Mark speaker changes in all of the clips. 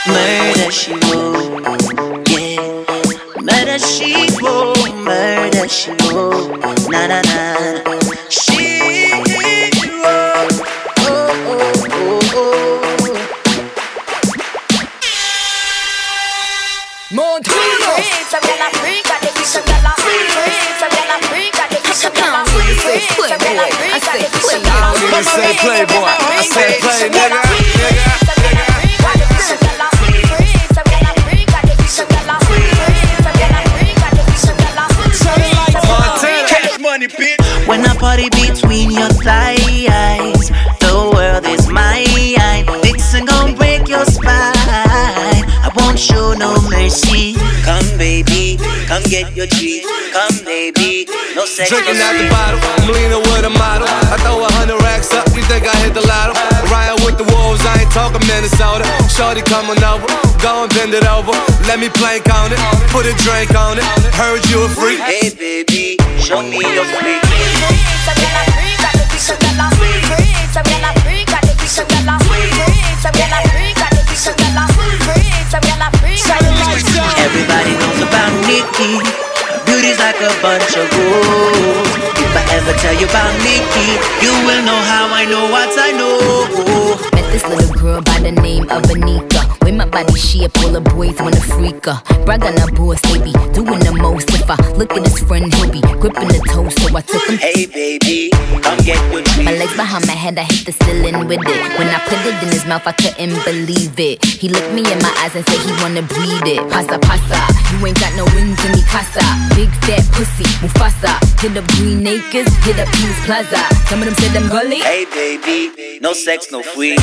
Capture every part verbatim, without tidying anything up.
Speaker 1: Murder she wrote, yeah. Murder she wrote, murder she wrote, na na na. She wrote, oh oh oh oh.
Speaker 2: Montreal.
Speaker 3: Freaks, I'm gonna freak, I think you should get a freaks, I'm gonna freak, I think you should get a freaks, I'm gonna freak, I think you should get a freaks.
Speaker 2: I said playboy, I said play nigga, nigga.
Speaker 1: When I party between your thighs, the world is mine. Vixen gon' break your spine. I won't show no mercy. Come baby, come get your treat. Come baby, no sex.
Speaker 2: Drinking out the bottle, I'm leaning with a model. I throw a hundred racks up, you think I hit the lotto? Ryan with the wolves, I ain't talking Minnesota. Shorty coming over, go and bend it over. Let me plank on it, put a drink on it. Heard you a freak.
Speaker 1: Hey baby, show me your freak. Everybody knows about Nikki. Beauty's like a bunch of gold. If I ever tell you about Nikki, you will know how I know what I know.
Speaker 4: Met this little girl by the name of Anika. With my body shape, all the boys wanna freak her. Brag on her boss, they be doing the most. If I look at his friend, he'll be gripping the toes. So I took him.
Speaker 1: Hey baby, come get your treat.
Speaker 4: My legs behind my head, I hit the ceiling with it. When I put it in his mouth, I couldn't believe it. He looked me in my eyes and said he wanna breathe it. Pasa, pasa, you ain't got no wings in me casa. Big fat pussy, Mufasa. Hit up Green Acres, hit up Peace Plaza. Some of them said them gully.
Speaker 1: Hey baby, no sex, no free.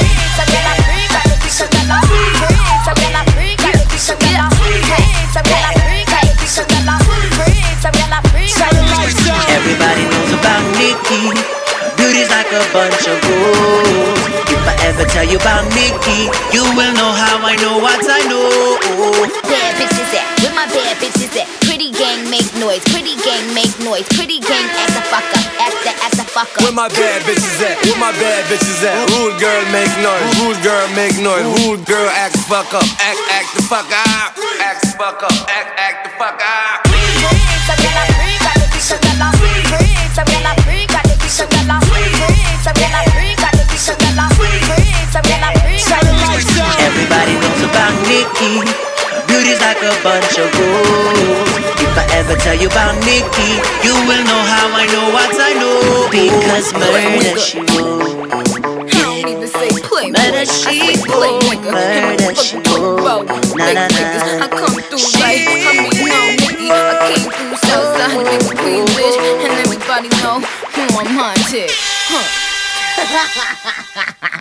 Speaker 1: Everybody knows about Nikki. Beauty's like a bunch of gold. If I ever tell you about Nikki, you will know how I know what I know.
Speaker 4: Bad bitches at, where my bad bitches at? Pretty gang make noise, pretty gang make noise, pretty gang act the fuck up, act the act the fuck up.
Speaker 2: Where my bad bitches at? Where my bad bitches at? Rude girl make noise, rude girl make noise, rude girl act the fuck up, act act the fuck up, act the fuck up, act act the fuck up.
Speaker 1: Everybody knows about Nikki. Beauty's like a bunch of gold. If I ever tell you about Nikki, you will know how I know what I know. Because murder she wrote.
Speaker 4: I don't even say play,
Speaker 1: Murder she wrote. Murder she wrote. Na na na.
Speaker 4: I come through like, I mean, no, Nikki. I came through Southside, nigga, Queen bitch, and everybody know who I'm haunted. Huh.